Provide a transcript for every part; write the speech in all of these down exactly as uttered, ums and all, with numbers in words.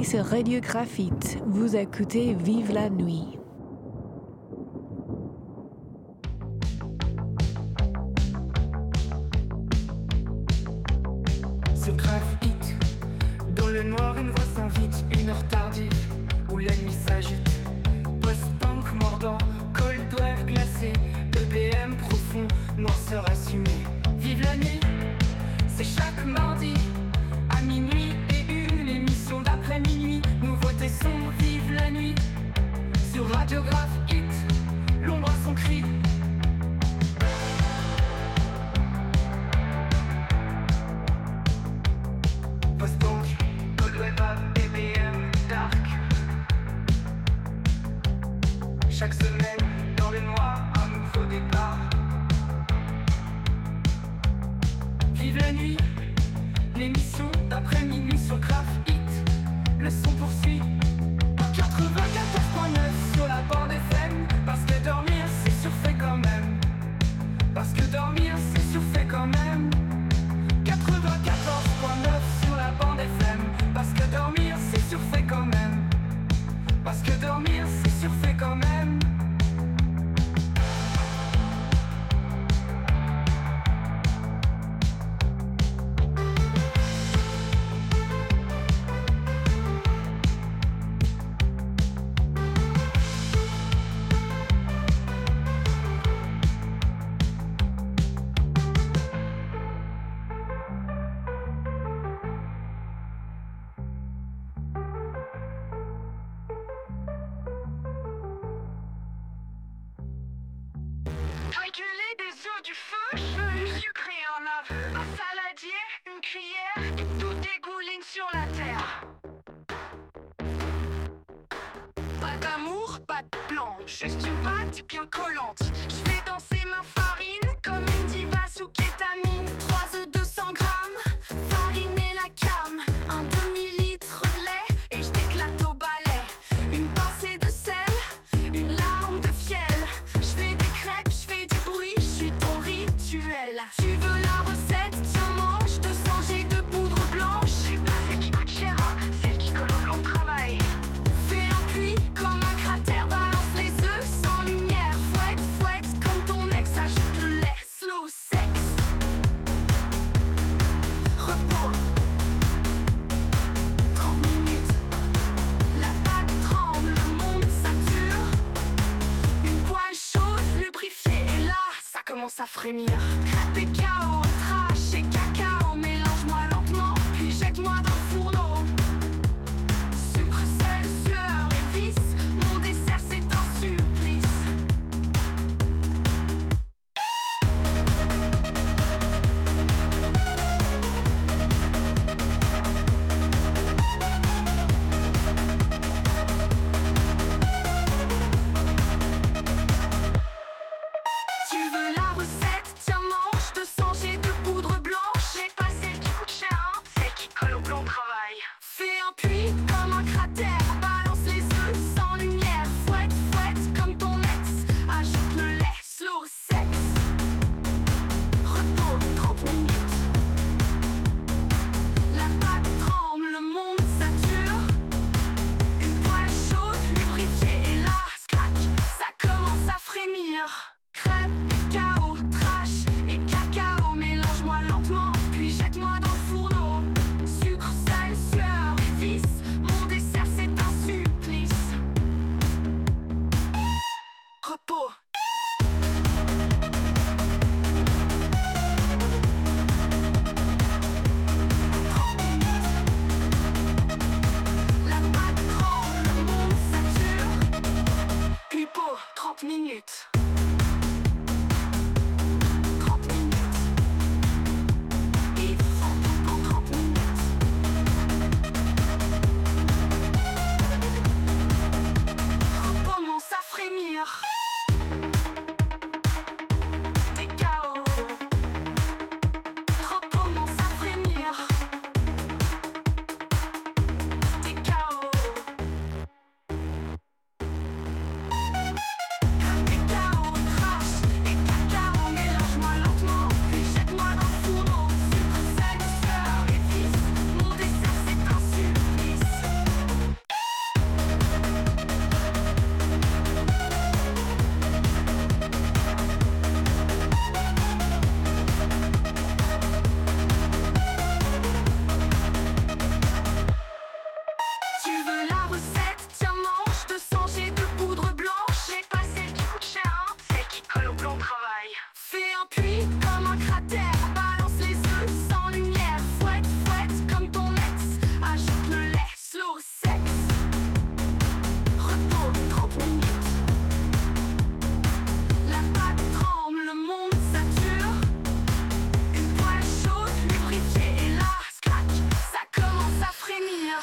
sur Radio Graphite. Vous écoutez Vive la nuit. Sur Graphite, dans le noir une voix s'invite, une heure tardive où la nuit s'agite. Post-punk mordant, cold wave glacé, E B M profond, noirceur assumée. Vive la nuit, c'est chaque mardi à minuit et une émission d'après minuit. Nouveautés son, vive la nuit. Sur Radiographe Hit, l'ombre a son cri. Post-punk, Cold Wave, E B M, Dark. Chaque semaine, dans le noir, un nouveau départ. Vive la nuit, l'émission d'après minuit sur Graph Hit. Le son poursuit quatre-vingt-quatorze point neuf sur la bande F M. Parce que dormir c'est surfait quand même. Parce que dormir c'est surfait quand même. quatre-vingt-quatorze point neuf sur la bande F M. Parce que dormir c'est surfait quand même. Parce que dormir c'est surfait quand même. Juste une pâte bien collante. Je fais danser ma farine comme une diva sous kétamine. Trois œufs deux cents grammes, farine et la cam. Un demi-litre de lait et je t'éclate au balai. Une pincée de sel, une larme de fiel. Je fais des crêpes, je fais du bruit, je suis ton rituel. Tu veux la recette, tiens mange deux cents G de poudre blanche. C'est pas celle qui coûte cher, hein, celle qui colle au long travail. Fais un puits comme un cratère, balance les œufs sans lumière. Fouette, fouette, comme ton ex, ajoute le lait, slow sex. Repos, trente minutes. La pâte tremble, le monde sature. Une poêle chaude, lubrifiée, et là, ça commence à frémir. Crêpes et chaos, trash et cacao. Mélange-moi lentement, puis jette-moi dans le fourneau. Sucre, sel, sueur et vis. Mon dessert c'est un supplice. Tu veux la recette, tiens mange deux cents G un puits comme un cratère. Balance les œufs sans lumière. Fouette, fouette comme ton ex. Ajoute le lait, slow sexe. Repos, trente minutes. La pâte tremble, le monde sature. Une poêle chaude, lubrifiée. Et là, scratch, ça commence à frémir.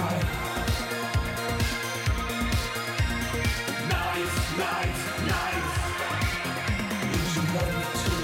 bright. Nice, nice, nice. Would you love me too?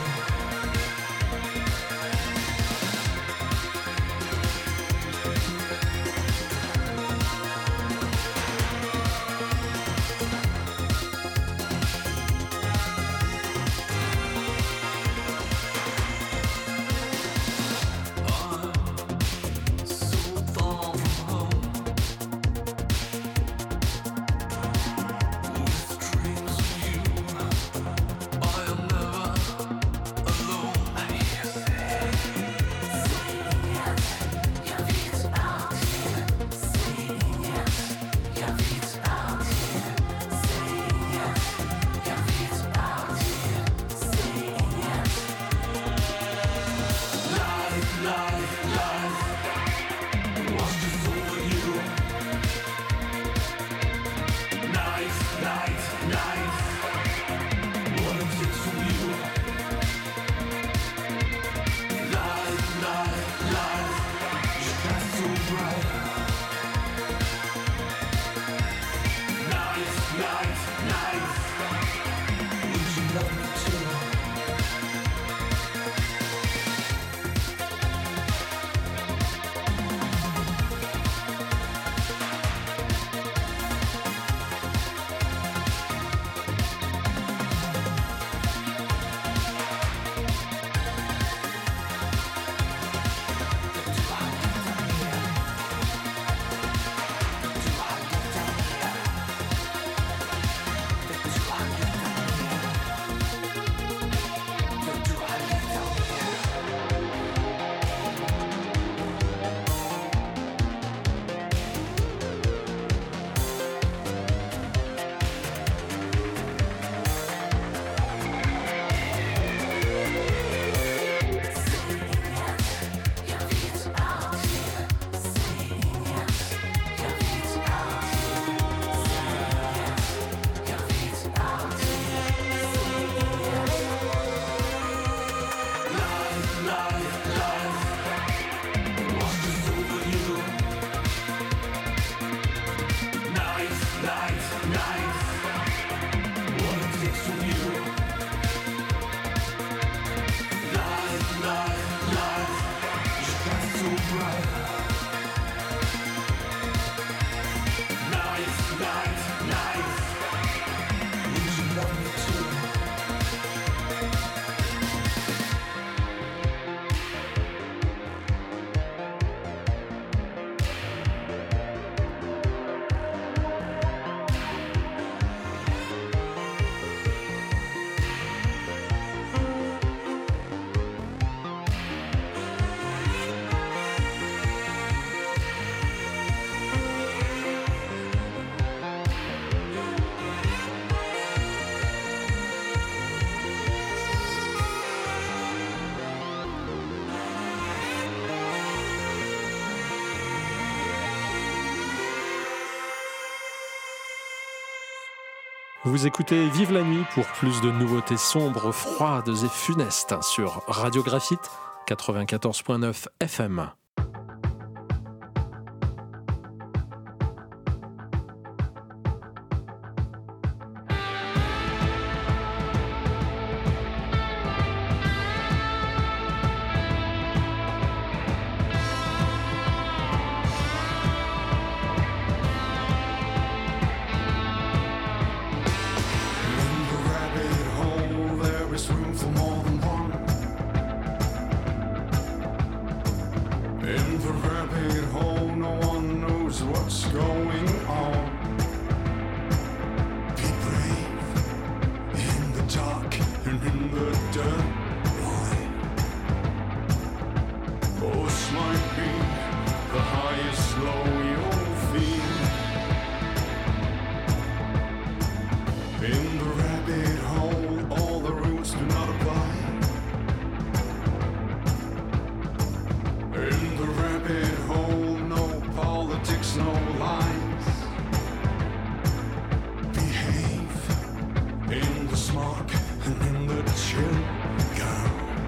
Vous écoutez Vive la nuit pour plus de nouveautés sombres, froides et funestes sur Radio Graphite quatre-vingt-quatorze point neuf F M.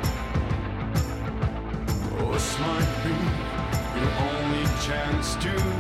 This might be your only chance to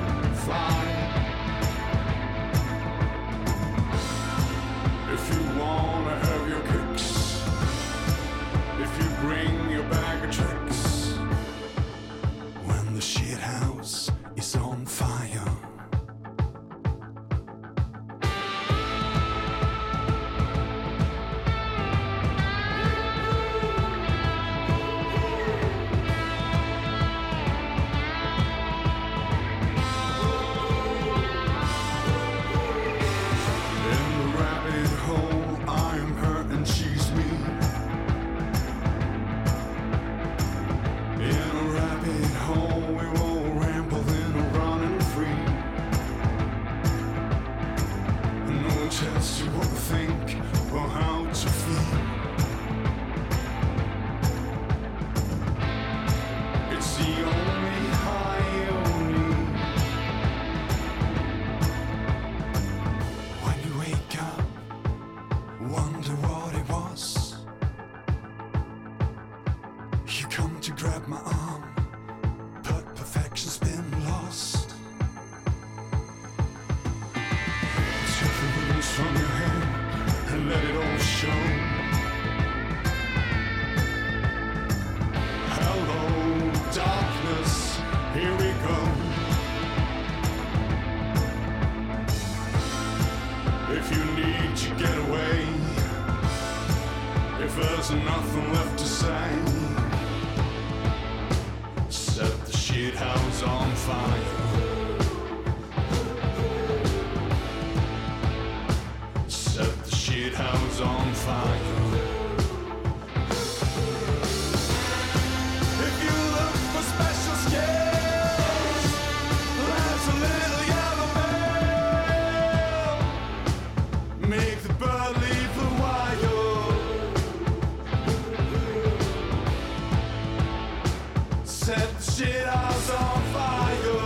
tells you what to think or how to feel. It's the only high only. When you wake up, wonder what it was. You come to grab my arm, but perfection's been lost. Take the ribbons from your hair and let it all show. Hello, darkness, here we go. If you need to get away, if there's nothing left to say, set the shit house on fire. Set the shit house on fire. If you look for special skills, there's a little yellow bell. Make the bird leave the wire. Set the shit house on fire.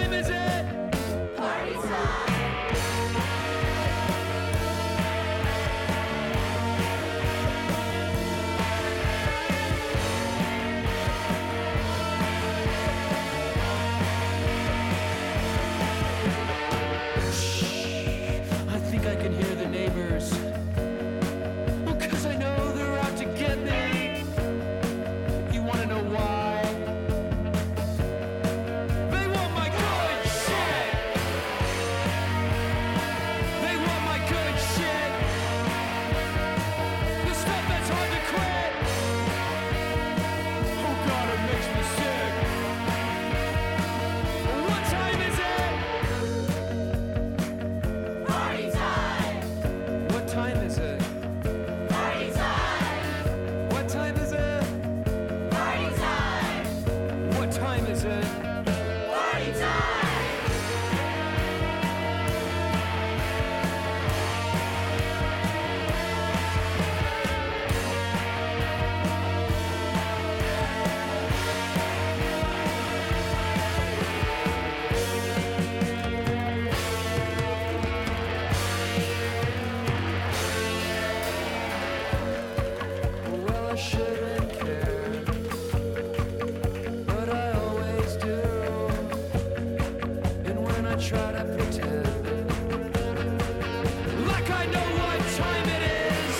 time is it? Party time! I think I can hear the neighbors. Oh, 'cause I know they're out to get me. You wanna know why? They want my good shit. They want my good shit. The stuff that's hard to quit. Oh God, it makes me sick. What time is it? Party time! What time is it? Party time! What time is it? Party time! What time is it? Party time! Well, I shouldn't care, but I always do. And when I try to pretend, like I know what time it is.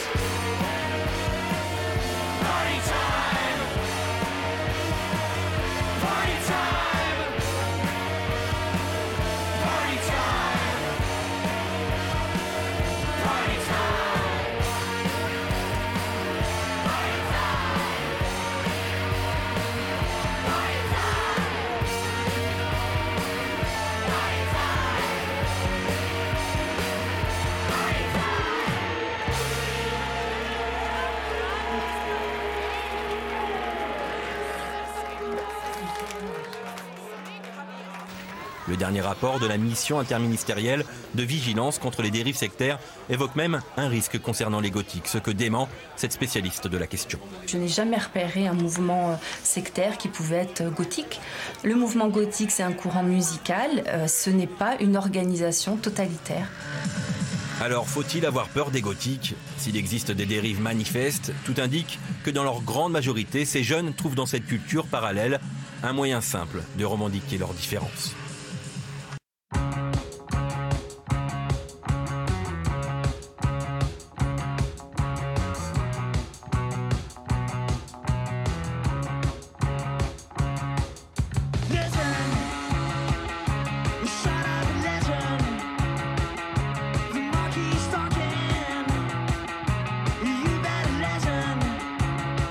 Party time! Party time! Party time! Party time! Le dernier rapport de la mission interministérielle de vigilance contre les dérives sectaires évoque même un risque concernant les gothiques, ce que dément cette spécialiste de la question. Je n'ai jamais repéré un mouvement sectaire qui pouvait être gothique. Le mouvement gothique, c'est un courant musical, euh, ce n'est pas une organisation totalitaire. Alors, faut-il avoir peur des gothiques ? S'il existe des dérives manifestes, tout indique que dans leur grande majorité, ces jeunes trouvent dans cette culture parallèle un moyen simple de revendiquer leurs différences.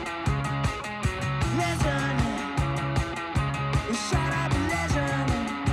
Shut up, legend.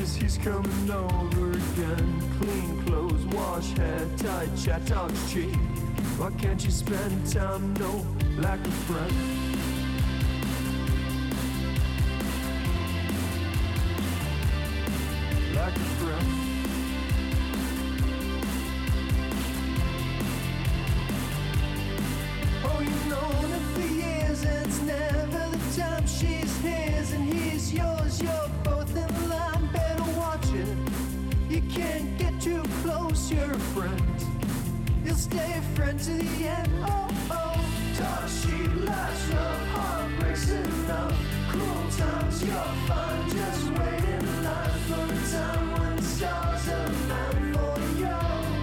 years he's coming over again. Clean clothes, wash hair, tight chat, talks cheap. Why can't you spend time, no, like a friend? Like a friend. Oh, you know that for years it's never the time. She's his and he's yours. You're both in line, better watch it. You can't get too close, you're a friend. You'll stay a friend to the end. Oh, oh. Talk sheet, last love, heartbreaks enough. Cruel times, you're fine. Just wait in line for a time when the stars align for you.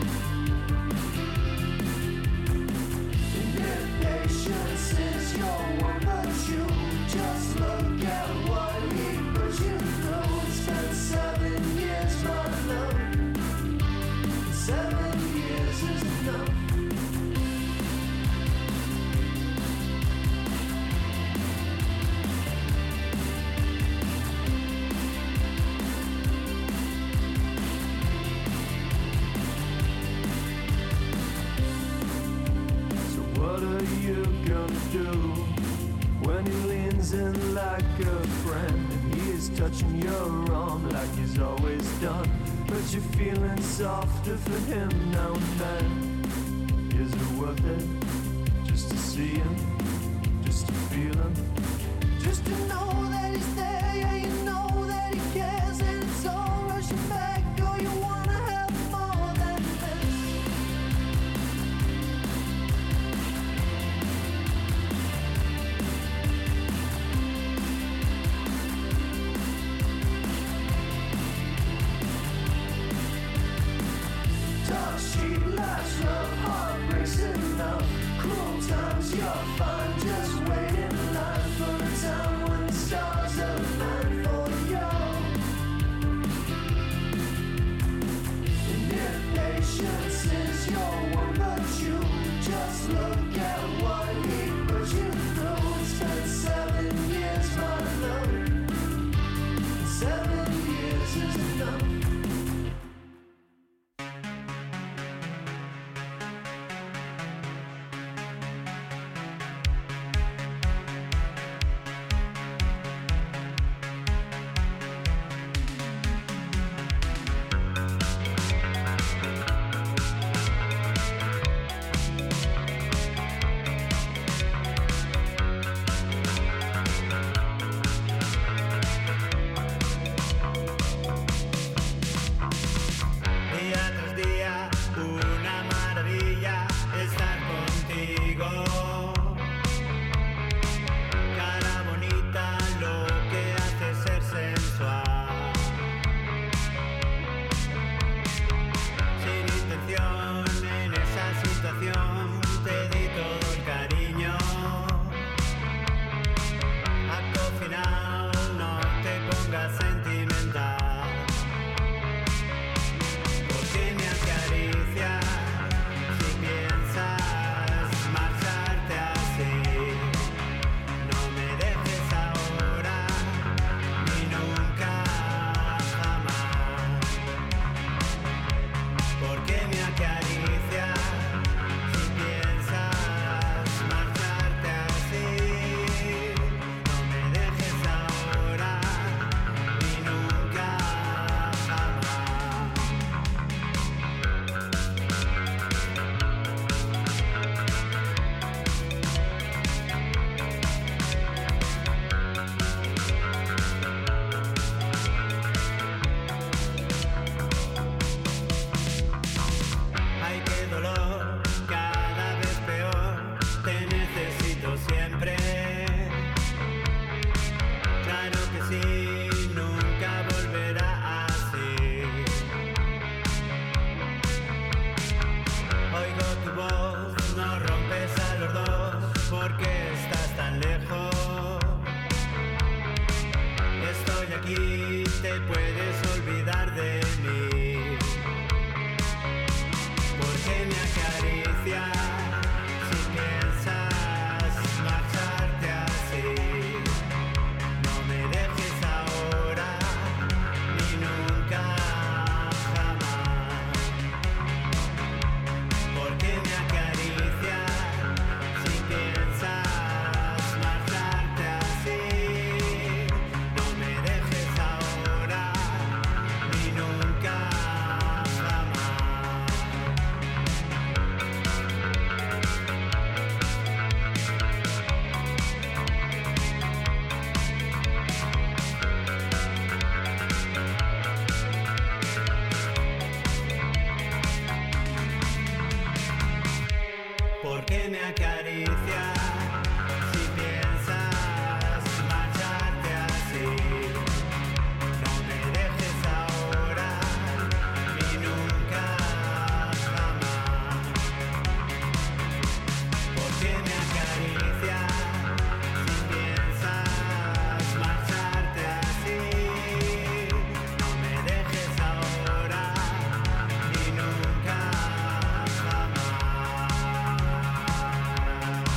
And if patience is your one, but you just look at what he put you through. Spent seven years, my love. Seven years is enough. What are you gonna do when he leans in like a friend and he is touching your arm like he's always done, but you're feeling softer for him now and then? Is it worth it just to see him, just to feel him, just to know that he's there? Yeah, you know that he cares and it's all rushing back. Oh, you wanna have more than this. Talk sheet, last love, heartbreaks enough. Cruel times, you're fine. Just wait in line for a time when the stars align for you. And if patience is your one, but you just look at what he put you through. It's been seven years, my love. Seven years is enough. Día tras día, una maravilla estar contigo. Cara bonita, lo que hace ser sensual. Sin intención, en esa situación, te di todo el cariño. Acto final, no te pongas sentimental. Porque me acaricias si piensas marcharte así. No me dejes ahora ni nunca jamás. Porque me acaricias si piensas marcharte así. No me dejes ahora ni nunca jamás. Ay, qué dolor, cada vez peor, te necesito siempre. Claro que sí, nunca volverá así. Oigo tu voz, no rompes a los dos, porque estás tan lejos. Estoy aquí, te puedes olvidar de mí. Porque me acaricias si piensas marcharte así. No me dejes ahora ni nunca porque me acaricia. Si piensas marcharte así, no me dejes ahora ni nunca jamás. Porque me acaricia. Si piensas marcharte así, no me dejes ahora ni nunca jamás.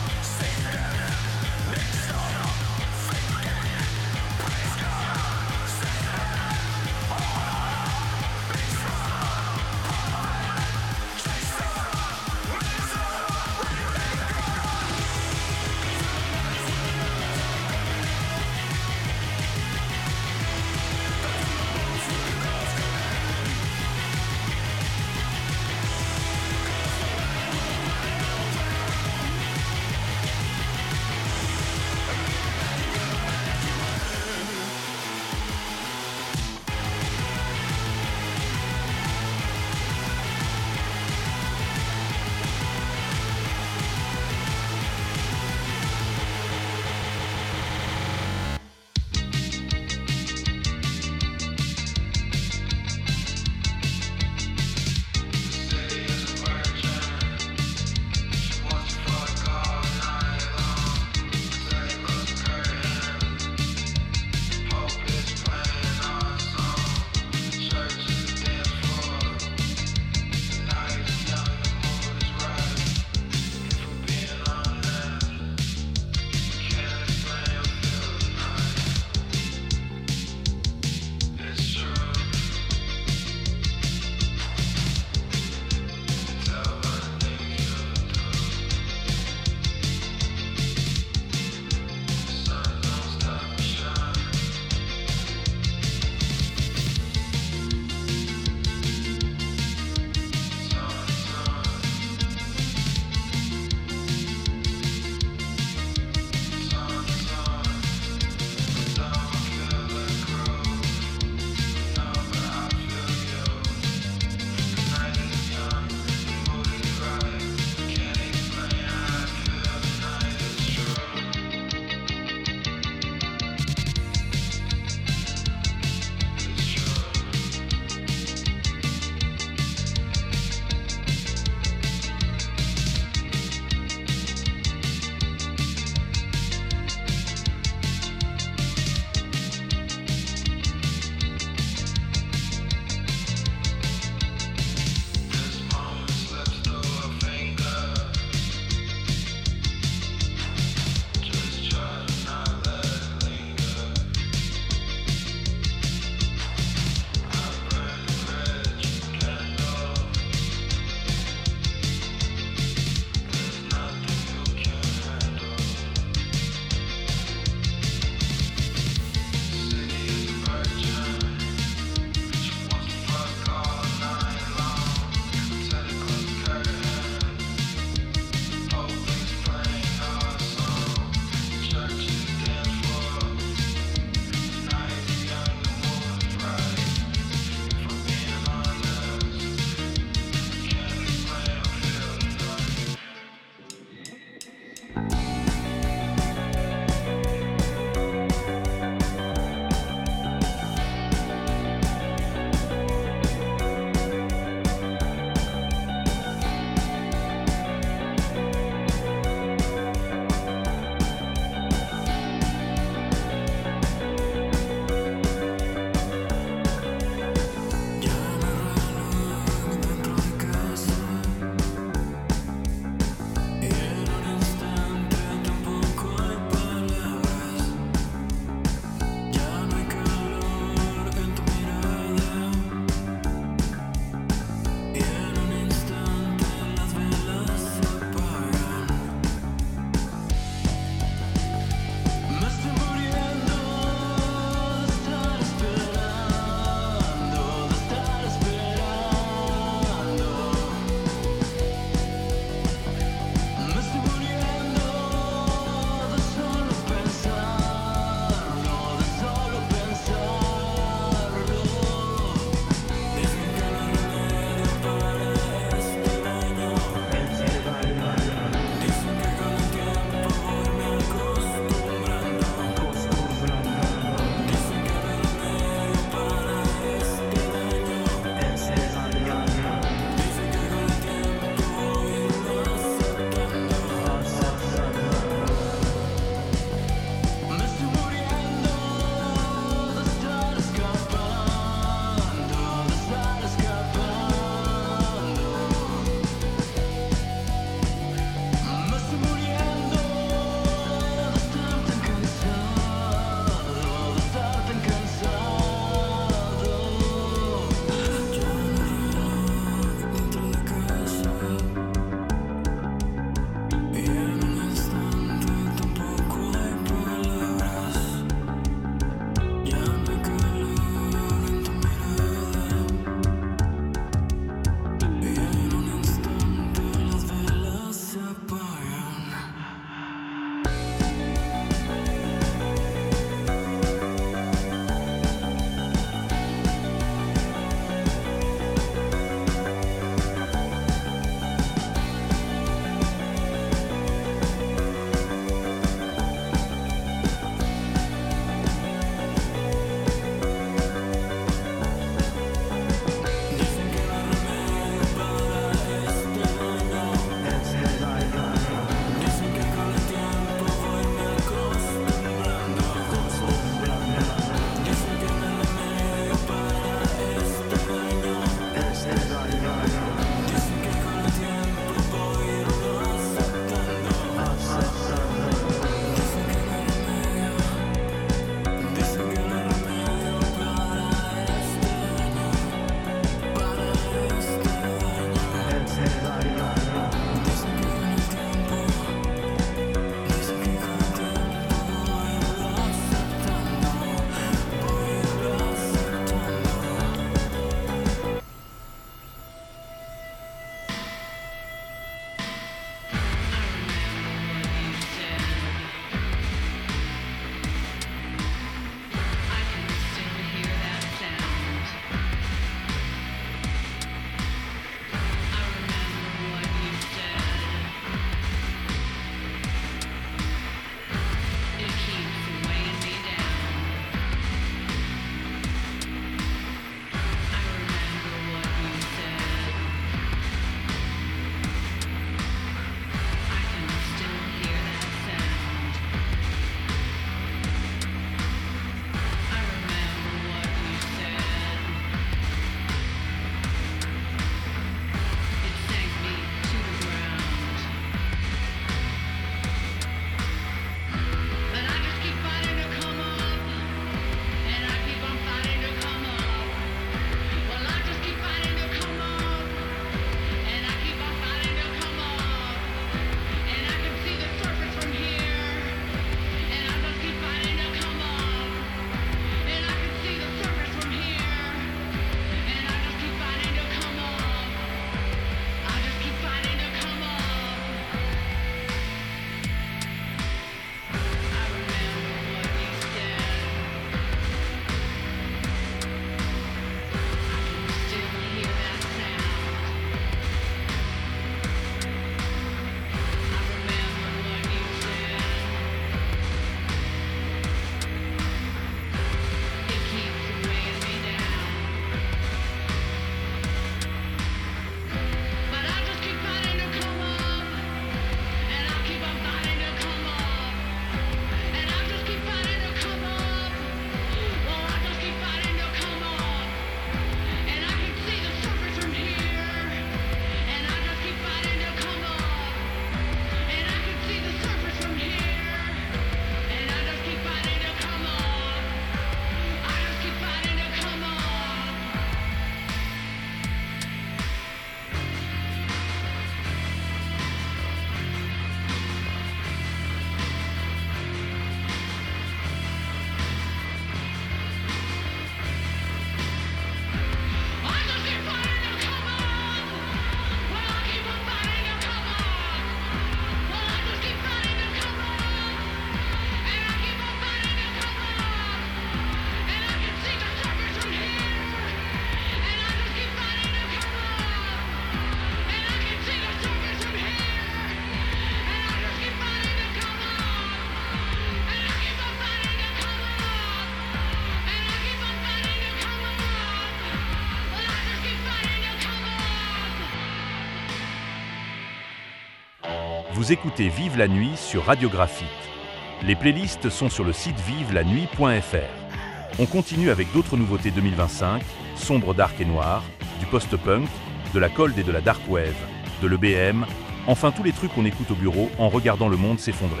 Vous écoutez Vive la nuit sur Radio Graphite. Les playlists sont sur le site vive la nuit point f r. On continue avec d'autres nouveautés deux mille vingt-cinq, sombre, dark et noir, du post-punk, de la cold et de la dark wave, de l'E B M, enfin tous les trucs qu'on écoute au bureau en regardant le monde s'effondrer.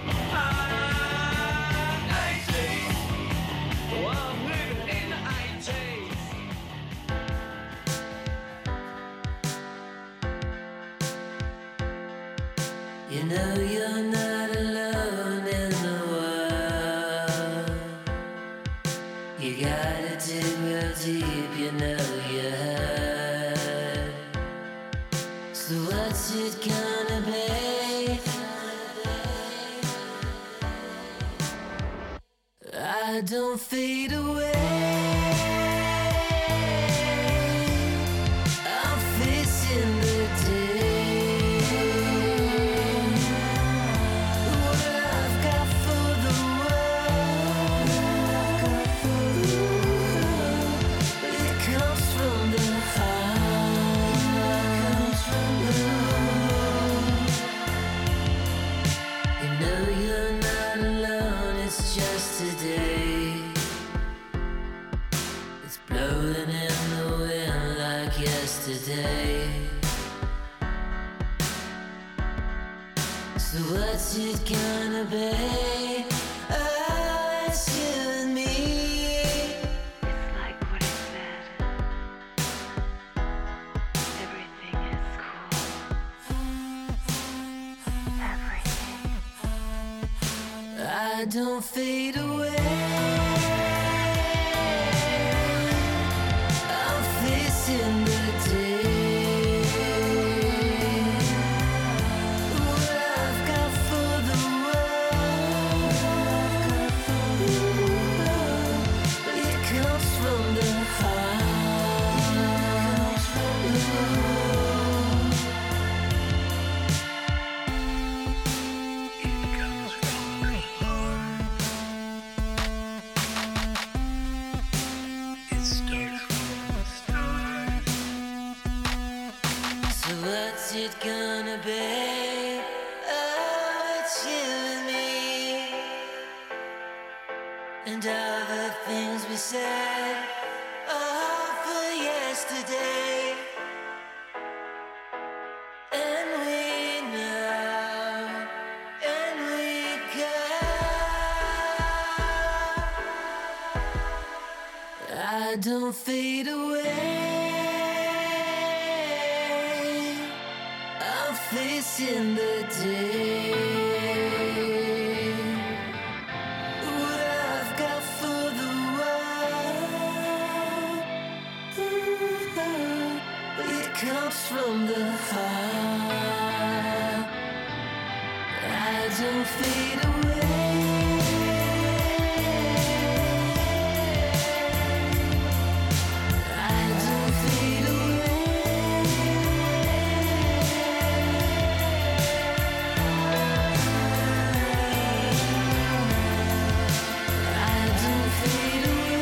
You know you're not alone in the world. You gotta dig real deep, you know you hurt. So what's it gonna be? I don't fade away. I'm facing the day. Yesterday. So what's it gonna be? Oh, it's you and me. It's like what he said. Everything is cool. Everything. I don't fade away. In the day, what I've got for the world, it comes from the heart. It comes from the heart. It starts from the start. So what's it gonna be? Oh, it's you and me. And all the things we said, all for yesterday. And we know, and we go. I don't fade away. I'm facing the day. What I've got for the world, it comes from the heart. I don't fade away. I don't fade away. I don't fade away.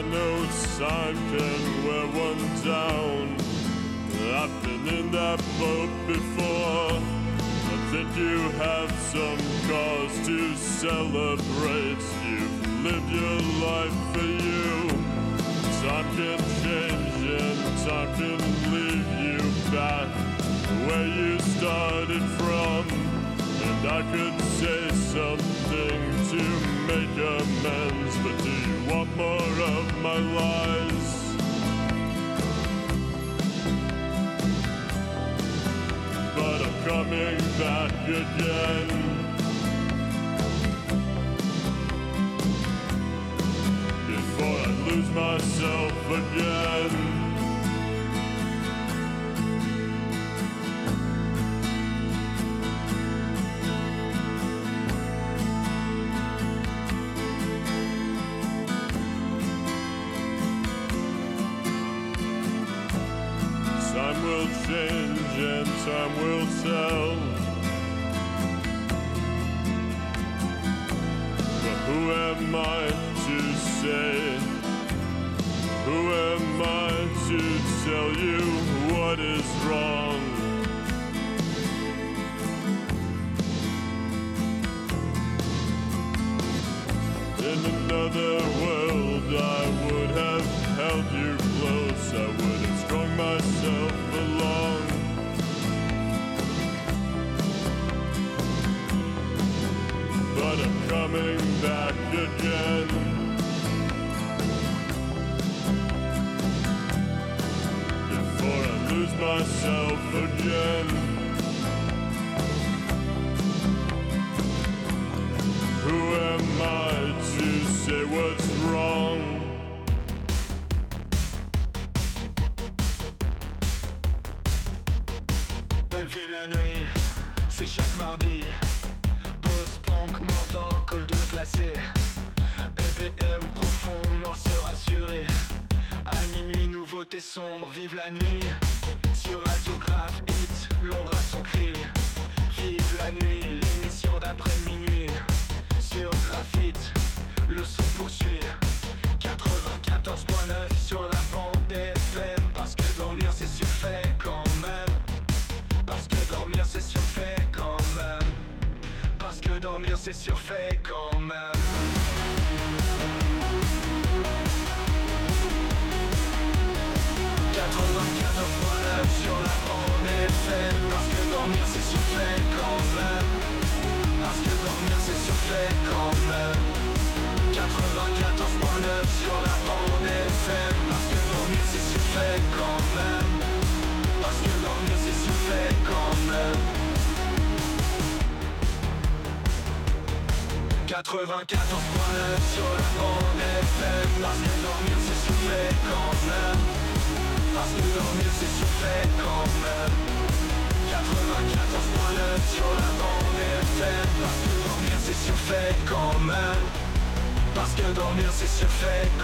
know time can wear one down. I've been in that boat before. I think you have some cause to celebrate. You've lived your life for you. Time can change and time can leave you back where you started from. And I could say something to make amends, but do you want more of my lies? But I'm coming back again. Before I lose myself again. Time will change and time will tell. But who am I to say? Who am I to tell you what is wrong? In another world I would have held you close. I would have strung myself along. But I'm coming back again. Before I lose myself again. Who am I to say what's wrong? Belleville la nuit, c'est chaque mardi. Post-punk, menton, col de glacé. B P M profond, noirceur assurée. À minuit, nouveauté sombre, vive la nuit. Sur Radiographe, hit, l'ombre à son cri. Vive la nuit, l'émission d'après minuit. Sur Graphite, le son poursuit. quatre-vingt-quatorze point neuf sur la bande F M. Parce que dormir c'est surfait quand même. Parce que dormir c'est surfait quand même. Parce que dormir c'est surfait quand même. quatre-vingt-quatorze point neuf sur la bande F M. Parce que dormir c'est surfait quand même. Parce que dormir c'est surfait quand même. quatre-vingt-quatorze point neuf sur la bande F M. Parce que dormir c'est surfait quand même. Parce que dormir c'est surfait quand même. quatre-vingt-quatorze point neuf sur la bande F M. Parce que dormir c'est surfait quand même. Parce que dormir c'est surfait quand même. quatre-vingt-quatorze point neuf sur la bande F M. Parce que dormir c'est surfait quand même. Parce que dormir c'est surfait